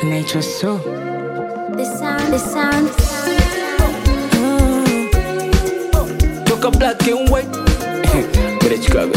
Nature so. The sound. Toka black and white. Mira Chicago.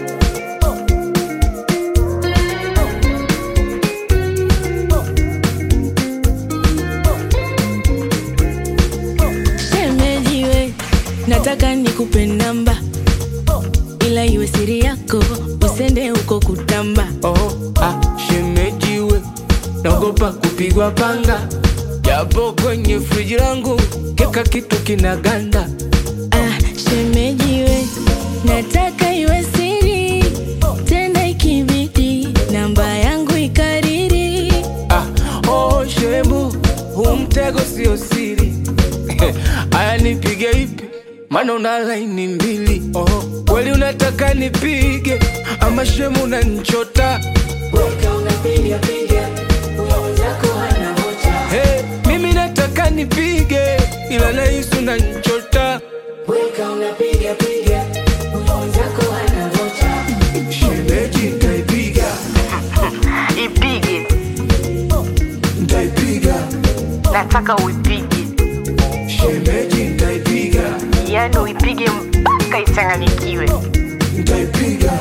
Shemeji we, nataka nikupe namba, ila iwe siri yako, usende huko kutamba. Shemeji we, naogopa kupigwa panga, japo kwenye friji langu keka kitu kinaganda. Shemeji we, nataka iwe siri, tena ikibidi namba yangu ikariri. Shemu, huu mtego sio siri. Aya nipige ipi, maana una line mbili. Kweli unataka nipige, ama shemu unanichota? Weka unapiga, uyo wenzako hana hoja. Mimi nataka nipige, ila nahisi unanichota. Weka unapiga, uyo wenzako hana hoja. Shemeji nitaipiga. Ipige, Nitaipiga. nataka uipige. Shemeji nitaipiga. Yani uipige mpaka ichanganyikiwe. Nitaipiga.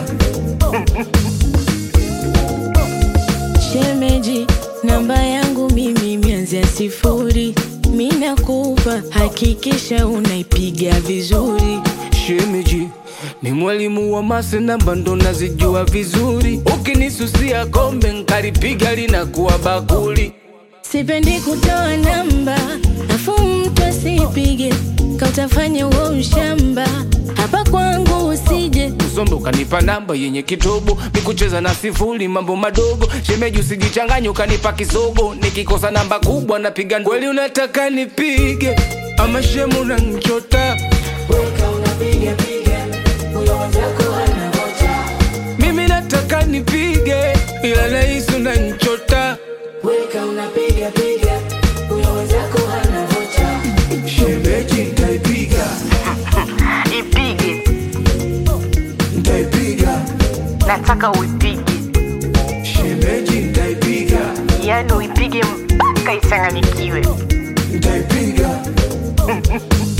Shemeji, namba yangu mimi mianzia 0. Mimi nakupa, hakikisha unaipiga vizuri. Shemeji, ni mwalimu wa mase, namba ndo nazijua vizuri. Ukinisusia kombe nkaripiga linakuwa bakuli. Sipendi kutoa namba, afu mtu asipige, kautafanya uo ushamba. Hapa kwangu usije Usombe ukanipa namba yenye kitobo, mikucheza na 0 mambo madogo. Shemeji usijichanganye ukanipa kisogo, nikikosa namba kubwa napiga. Kweli unataka nipige, ama shemu unanichota? weka unapiga, uyo wenzako hana hoja. Mimi nataka nipige, ila nahisi unanichota. Weka unapiga, uyo wenzako hana hoja. Shemeji nitaipiga. Ipige, Nitaipiga. nataka uipige. Shemeji nitaipiga. Yani uipige mpaka ichanganyikiwe. Nitaipiga.